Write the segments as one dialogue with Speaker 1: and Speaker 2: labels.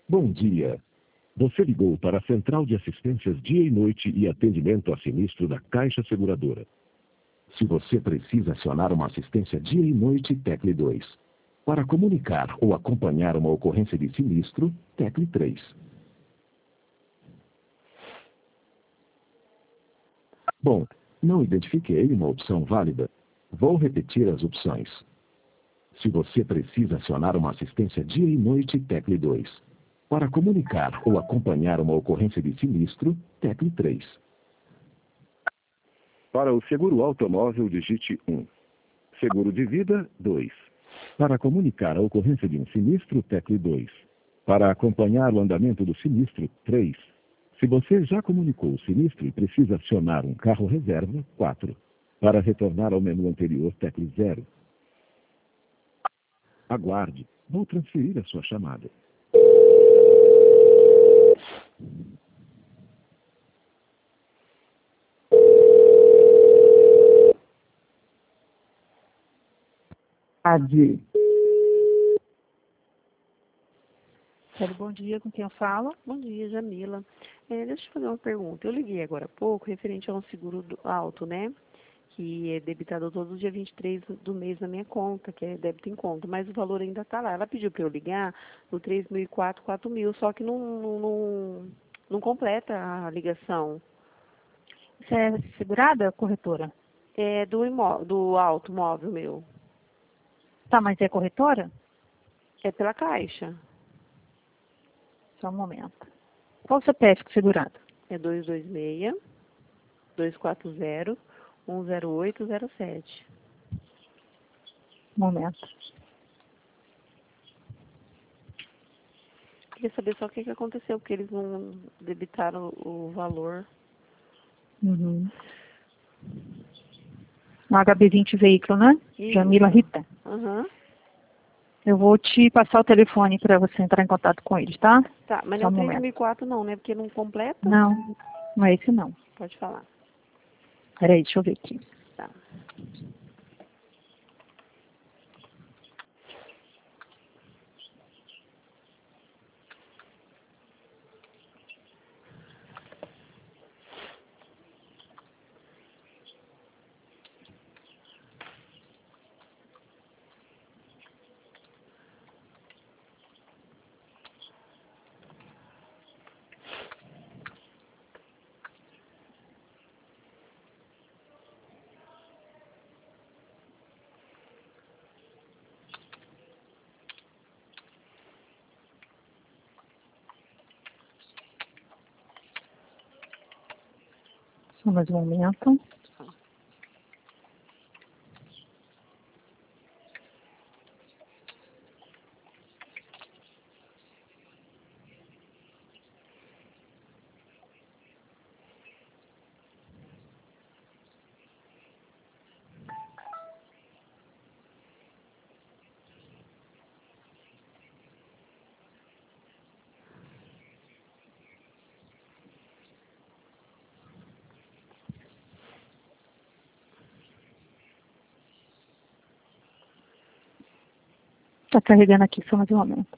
Speaker 1: Bom dia. Você ligou para a Central de Assistências Dia e Noite e Atendimento a Sinistro da Caixa Seguradora. Se você precisa acionar uma assistência dia e noite, tecle 2. Para comunicar ou acompanhar uma ocorrência de sinistro, tecle 3. Bom, não identifiquei uma opção válida. Vou repetir as opções. Se você precisa acionar uma assistência dia e noite, tecle 2. Para comunicar ou acompanhar uma ocorrência de sinistro, tecle 3. Para o seguro automóvel, digite 1. Seguro de vida, 2. Para comunicar a ocorrência de um sinistro, tecle 2. Para acompanhar o andamento do sinistro, 3. Se você já comunicou o sinistro e precisa acionar um carro reserva, 4. Para retornar ao menu anterior, tecle 0. Aguarde. Vou transferir a sua chamada.
Speaker 2: Bom dia, com quem eu falo?
Speaker 3: Bom dia, Jamila. Deixa eu te fazer uma pergunta. Eu liguei agora há pouco referente a um seguro alto, né? Que é debitado todo dia 23 do mês na minha conta, que é débito em conta, mas o valor ainda está lá. Ela pediu para eu ligar no 3.004, 4.000, só que não completa a ligação.
Speaker 2: Você é segurada, corretora?
Speaker 3: É do automóvel meu.
Speaker 2: Tá, mas é corretora?
Speaker 3: É pela Caixa.
Speaker 2: Só um momento. Qual o CPF segurado?
Speaker 3: É 226-240-10807.
Speaker 2: Um momento.
Speaker 3: Queria saber só o que aconteceu, porque eles não debitaram o valor.
Speaker 2: Uhum. Um HB20 veículo, né?
Speaker 3: Isso.
Speaker 2: Jamila Rita.
Speaker 3: Uhum.
Speaker 2: Eu vou te passar o telefone para você entrar em contato com eles, tá?
Speaker 3: Tá, mas
Speaker 2: Só
Speaker 3: não é
Speaker 2: um
Speaker 3: o
Speaker 2: momento.
Speaker 3: 3.004 não, né? Porque não completa?
Speaker 2: Não, não é esse não.
Speaker 3: Pode falar.
Speaker 2: Peraí, deixa eu ver aqui.
Speaker 3: Tá.
Speaker 2: Só mais um momento. Tá carregando aqui, só mais um momento.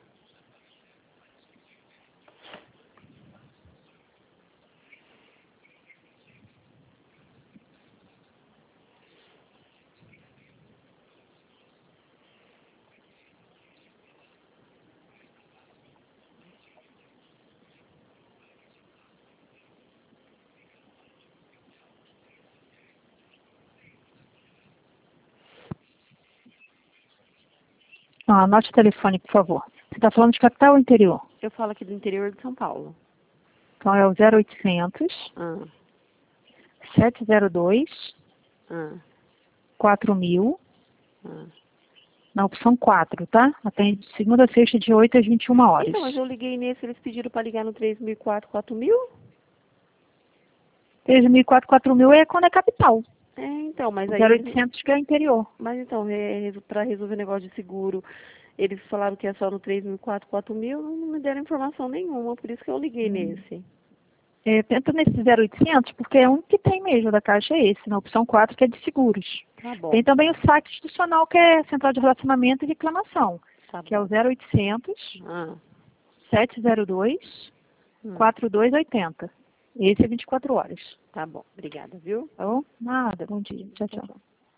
Speaker 2: Anote o telefone, por favor. Você está falando de capital ou interior?
Speaker 3: Eu falo aqui do interior de São Paulo.
Speaker 2: Então é o 0800 702 4000 na opção 4, tá? Atende de segunda a sexta de 8 às 21 horas.
Speaker 3: Então, mas eu liguei nesse, eles pediram para ligar no 3.004, 4.000?
Speaker 2: 3.004, 4.000 é quando é capital.
Speaker 3: Então, mas aí...
Speaker 2: 0800 que é interior.
Speaker 3: Mas então, para resolver negócio de seguro, eles falaram que é só no 3.004, 4.000, não me deram informação nenhuma, por isso que eu liguei nesse.
Speaker 2: Tenta nesse 0800, porque é um que tem mesmo da Caixa, é esse, na opção 4, que é de seguros.
Speaker 3: Tá bom.
Speaker 2: Tem também o saque institucional, que é Central de Relacionamento e Reclamação,
Speaker 3: Tá
Speaker 2: que é o
Speaker 3: bom.
Speaker 2: 0800 702 4280. Esse é 24 horas.
Speaker 3: Tá bom, obrigada, viu?
Speaker 2: Tá bom? Nada, bom dia. Tchau, tchau.